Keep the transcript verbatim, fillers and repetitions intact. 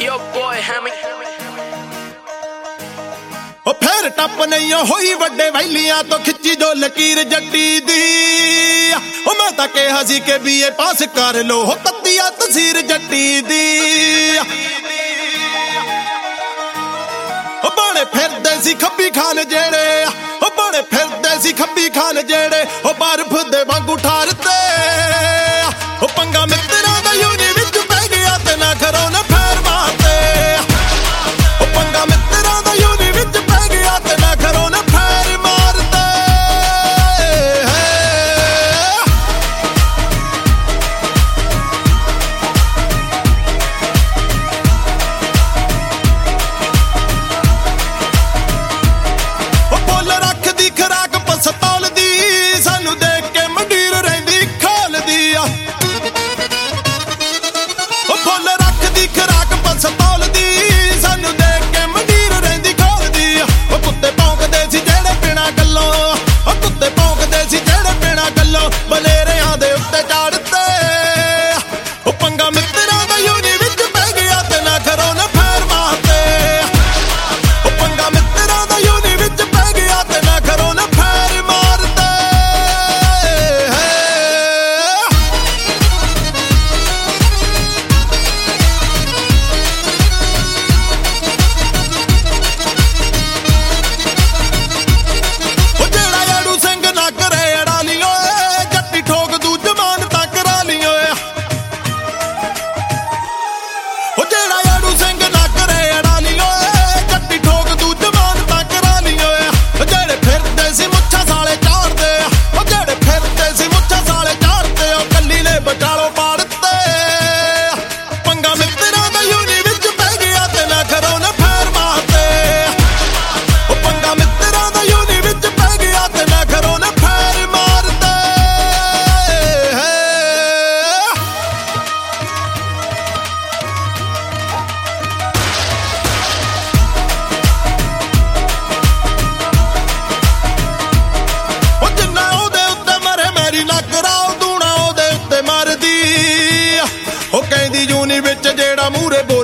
Yo boy Hammy ओ फिर टप नहीं होई वड्डे वैलियां तो खिच्ची जो लकीर जट्टी दी ओ मैं तां कहा सी के बीए पास कर लो हो तत्तिया तसीर जट्टी दी ओ बड़े फिरदे सी खब्बी खान जेड़े ओ बड़े फिरदे सी खब्बी खान जेड़े ओ बर्फ दे वांगू ठारते ओ पंगा मित्तरां दा यूनी विच पै गया ते ना करो ना फैर मारते ओ पंगा मित्तरां दा यूनी विच पै गया ते ना करो ना फैर मारते ओ बोल रख दी खराक पसतौल दी सानू देख के मंडीर रहिंदी खोल दी ओ बोल रख दी खराक पसतौल दी सानू देख के मंडीर रहिंदी खोल दी ओ कुत्ते भौंकदे सी जेड़े बिना गल्लों ओ कुत्ते भौंकदे सी जेड़े बिना गल्लों बलेरियां दे उत्ते चढ़ते ओ पंगा मित्तरां दा यूनी विच पै गया ते ना करो ना फैर मारते ओ पंगा मित्तरां दा यूनी विच पै गया ते ना करो ना फैर मारते ओ जेड़ा याड़ू सिंह ना करे अड़ा लियो जट्टी ठोक दू जमान तां करा लियो ओ जेड़ा याड़ू सिंह ना करे अड़ा लियो जट्टी ठोक दू जमान तां करा लियो ओ जेड़े फिरदे सी मुੱਛਾਂ साले चाड़दे ओ जेड़े फिरदे सी मुੱਛਾਂ साले चाड़दे ओ कल्ली ने बटालो पाड़ते पंगा मित्तरां दा यूनी विच पै गया ते ना करो ना फैर मारते ओ पंगा मित्तरां दा यूनी विच पै गया ते ना करो ना फैर मारते ओ जिन्ना ओदे उत्ते मरे मेरी ना कराओ दूना ओदे उत्ते मरदी ओ कहंदी यूनी विच जेड़ा मूरे